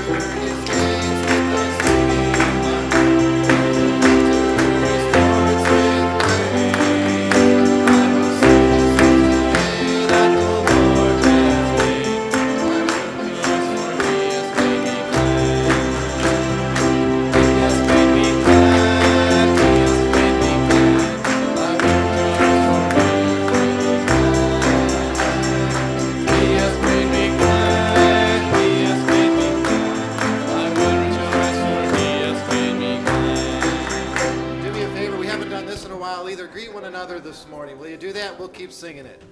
Keep singing it.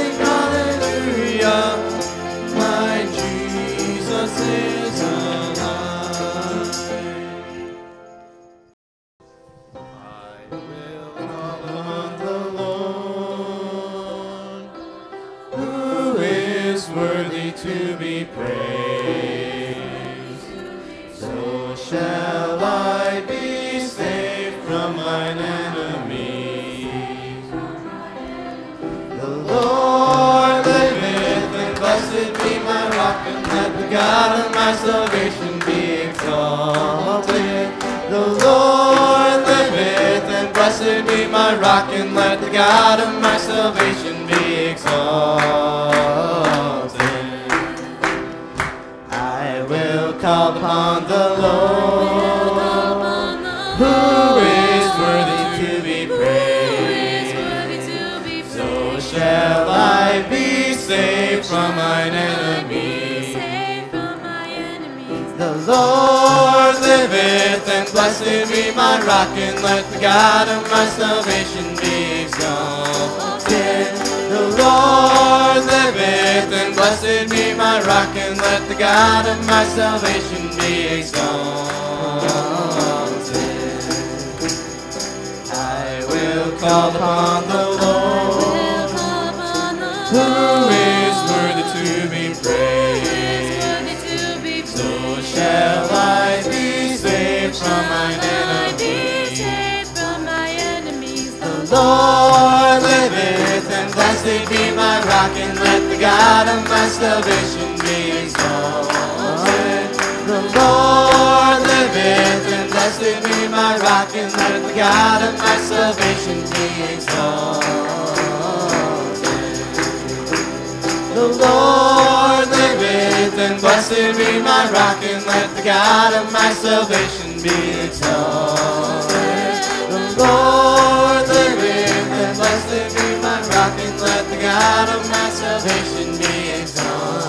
Jesus is alive. praised. So shall I be saved from mine enemies. The Lord liveth, and blessed be my rock, and let the God of my salvation be exalted. The Lord liveth, and blessed be my rock, and let the God of my salvation be exalted. I will call upon the Lord, who is worthy to be praised. So shall I be saved from mine enemies. The Lord liveth, and blessed be my rock, and let the God of my salvation be exalted. The Lord liveth, and blessed be my rock, and let the God of my salvation be exalted. I will call upon the Lord, who is worthy to be praised. So shall I be saved from mine enemies. The Lord liveth, and blessed be my rock, and let the God of my salvation be exalted. The Lord liveth, and blessed be my rock, and let the God of my salvation be exalted. The Lord liveth, and blessed be my rock, and let the God of my salvation be exalted. The Lord liveth, and blessed be my rock, and let the God of my salvation be exalted.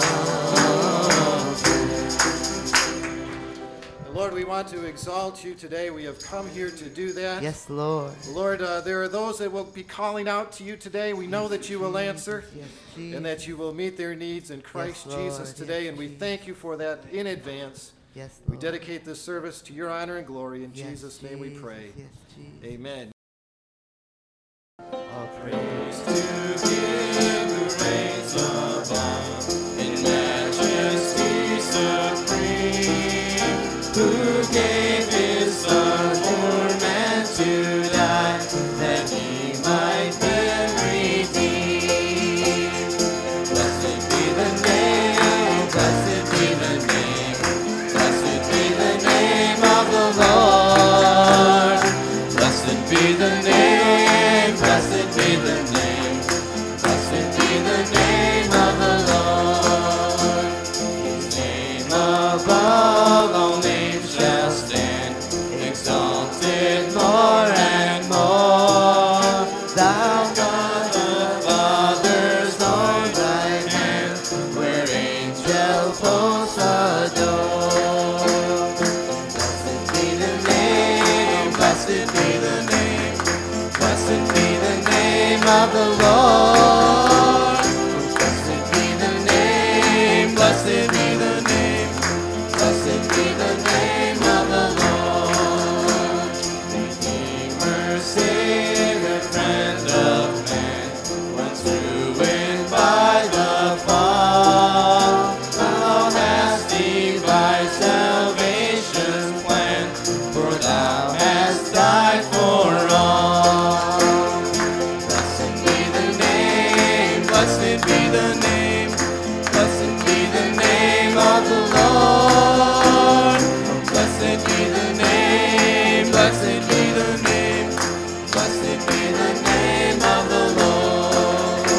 Lord, we want to exalt you today. We have come here to do that. Yes, Lord. Lord, there are those that will be calling out to you today. We know that you will answer and that you will meet their needs in Christ Jesus today, and we thank you for that in advance. Yes, we dedicate this service to your honor and glory. In Jesus' name we pray. Amen. All praise to him who reigns above in majesty supreme, who gave his Son for man to die, that he might be redeemed. Blessed be the name, blessed be the name, blessed be the name of the Lord. Blessed be the name, blessed be the name, blessed be the name of the Lord. His name above all names shall stand, exalted more and more. Thou God the Father's own right hand, where angel hosts adore. Blessed be the name, blessed be the name, blessed be the name of the Lord. Blessed be the name, blessed be the name, blessed be the name of the Lord. Redeemer, Savior, friend of man, once ruined by the fall, thou hast devised salvation's plan, for thou hast died for all. Blessed be the name, blessed be the name, blessed be the name of the Lord. Blessed be the name, blessed be the name, blessed be the name of the Lord.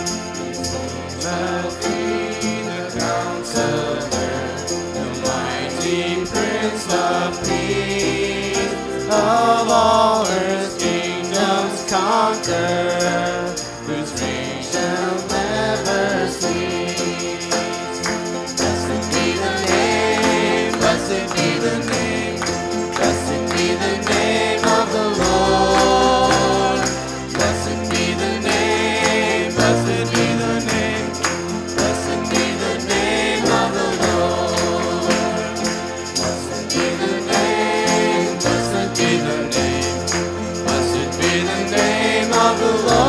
Blessed be the Counselor, the mighty Prince of Peace, of all earth's kingdoms conquer, whose reign shall never cease. Blessed be the name, blessed be the name, blessed be the name of the Lord. Blessed be the name, blessed be the name, blessed be the name of the Lord. Blessed be the name, blessed be the name, blessed be the name of the Lord.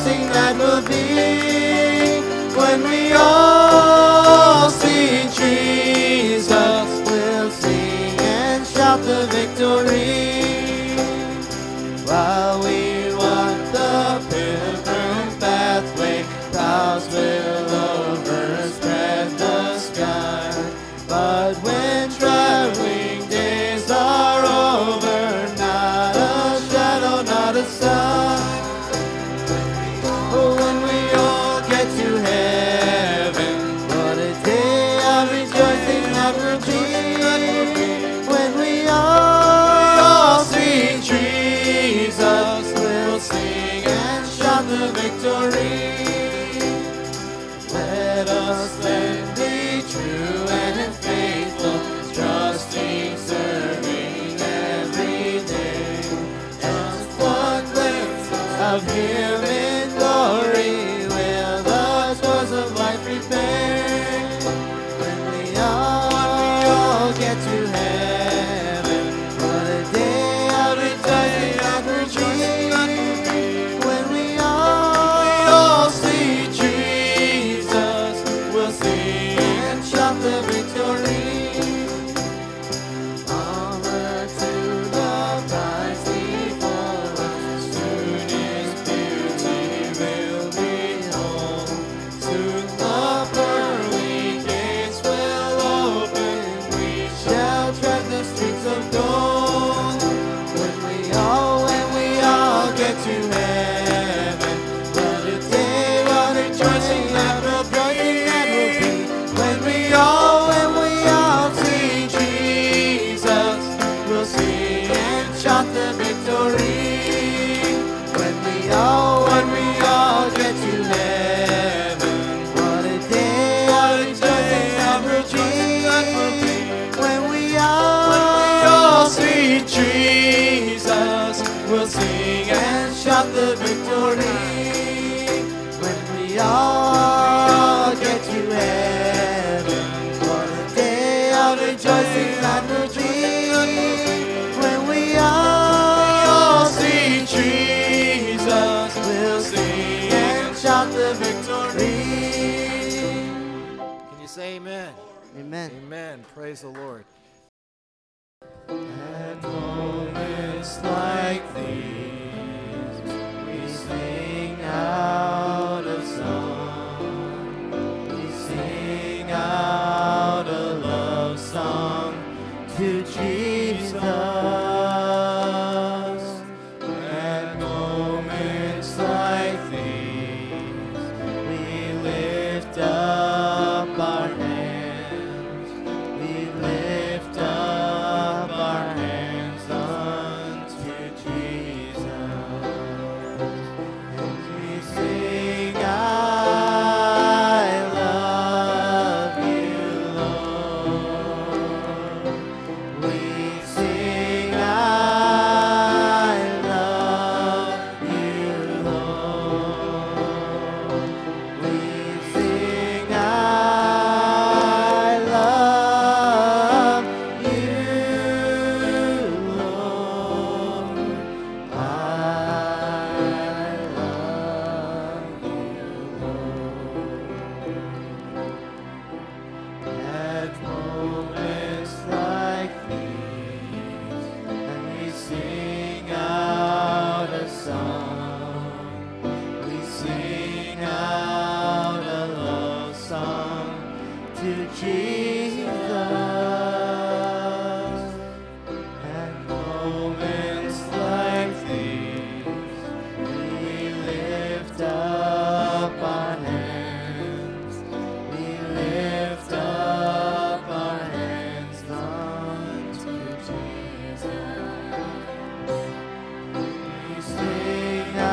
rejoicing that will be when we all see Jesus. We'll sing and shout the victory while we walk the pilgrim pathway. Clouds will overspread the sky, but when traveling days are over, not a shadow, not a sun. Oh, when we all get to heaven, what a day of rejoicing that will be when we all see Jesus. We'll sing and shout the victory. Let us then be true and faithful, trusting, serving every day. Just one glimpse of Him in glory will the doors of life prepare. When we all get to heaven, what a day of rejoicing that will be when we all see Jesus. We'll sing and shout the victory. Onward to the prize before us. Soon His beauty will behold. Soon the pearly gates will open. We shall tread the streets of gold. When we all get to heaven, what a day, what a rejoicing that will be when we all see Jesus. We'll sing and shout the victory. When we all get to heaven, what a day of rejoicing that will be when we all see Jesus. We'll sing and shout the victory. When we all get to heaven, what a day of rejoicing that will be when we all see Jesus. We'll sing and shout the victory. Can you say amen? Amen. Amen. Praise the Lord. At moments like these, we sing out a song. We sing out a love song to Jesus. At moments like these, we lift up our hands. We lift up our hands unto Jesus. And we sing, I love you, Lord. We sing, I love you, Lord. We sing, I love you, Lord. I love you, Lord. At moments like these, and we sing out a song. We sing out a love song to Jesus. At moments like these, we lift up our hands. We lift up our hands unto Jesus. We sing, I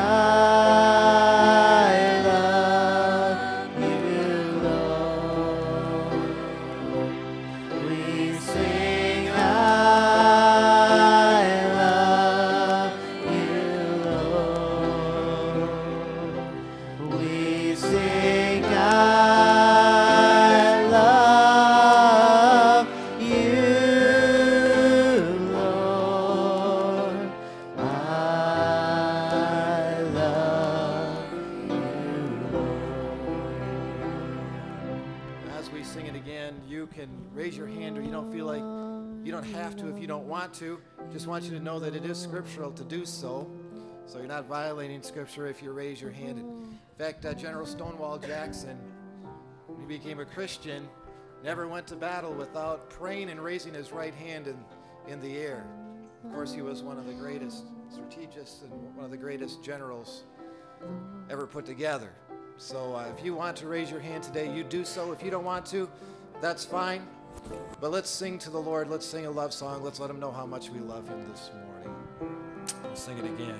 love you, Lord. sing it again, you can raise your hand, or you don't feel like you don't have to if you don't want to. Just want you to know that it is scriptural to do so. So you're not violating Scripture if you raise your hand. In fact, General Stonewall Jackson, when he became a Christian, never went to battle without praying and raising his right hand in the air. Of course, he was one of the greatest strategists and one of the greatest generals ever put together. So if you want to raise your hand today, you do so. If you don't want to, that's fine. But let's sing to the Lord. Let's sing a love song. Let's let him know how much we love him this morning. We'll sing it again.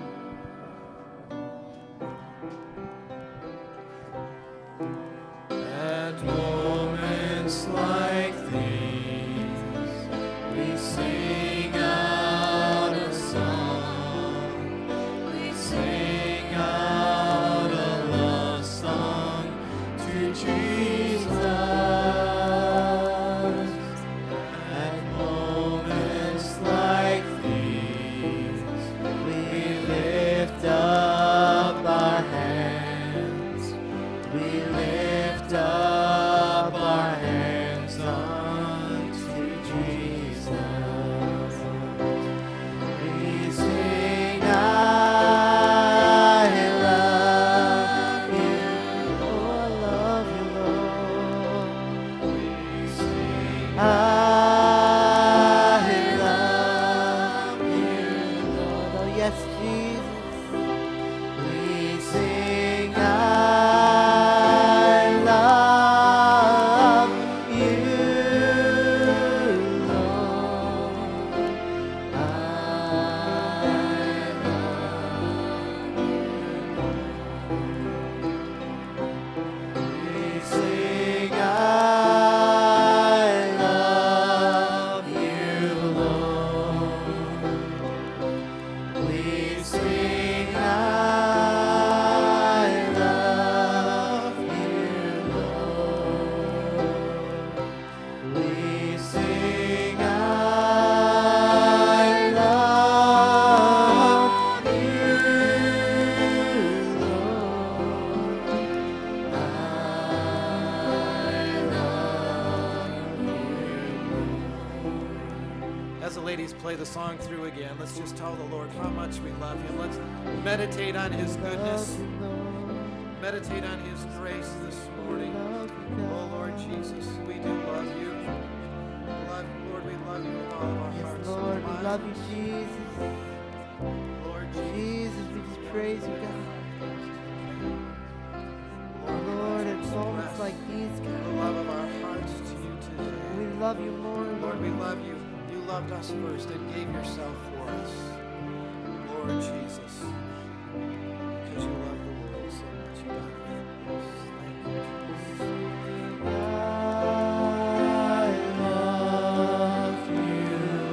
At moments like these, we sing out a song. We sing out a love song to Jesus. At moments like these, we lift up our hands. We lift up our hands unto Jesus. We sing, I love you. Oh, I love you, Lord. We sing, I love you, Lord. Oh, yes, Jesus. We sing, I love you, Lord. I we sing, I love you, Lord. We sing, I love you, Lord. We sing, I love you, Lord. I As the ladies play the song through again, let's just tell the Lord how much we love him. Let's meditate on his goodness, meditate on his grace this morning. Oh, Lord Jesus, we do love you. Lord, we love you with all of our Yes, hearts. Lord, and we minds. love you, Jesus. Lord Jesus. Jesus, we just praise you, God. Lord, at moments like these, the God, love of our hearts to you today. we love you more, Lord, we love you. You loved us first and gave yourself for us. Lord Jesus, because you love the world so much, you died for us. Thank you, Jesus. I love you,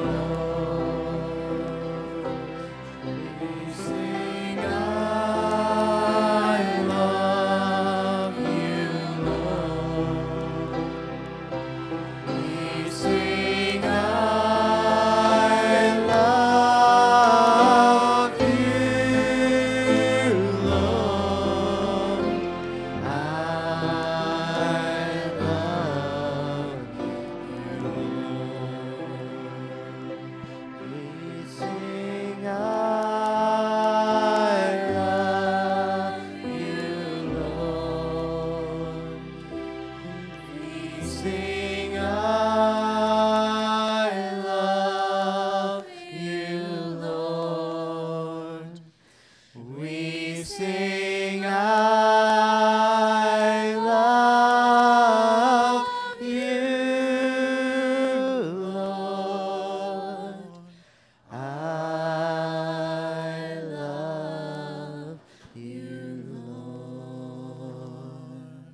Lord. We sing, I love you, Lord. We sing, I love you, Lord. I love you, Lord. We sing, I love you, Lord. We sing, I love you, Lord. We sing, I love you, Lord. I love you, Lord.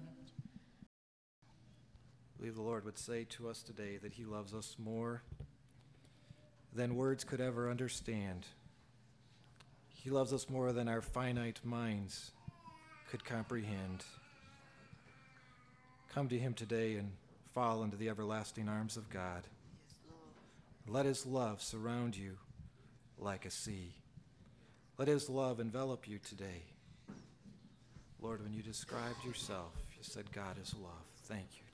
I believe the Lord would say to us today that he loves us more than words could ever understand. He loves us more than our finite minds could comprehend. Come to him today and fall into the everlasting arms of God. Let his love surround you like a sea. Let his love envelop you today. Lord, when you described yourself, you said God is love. Thank you.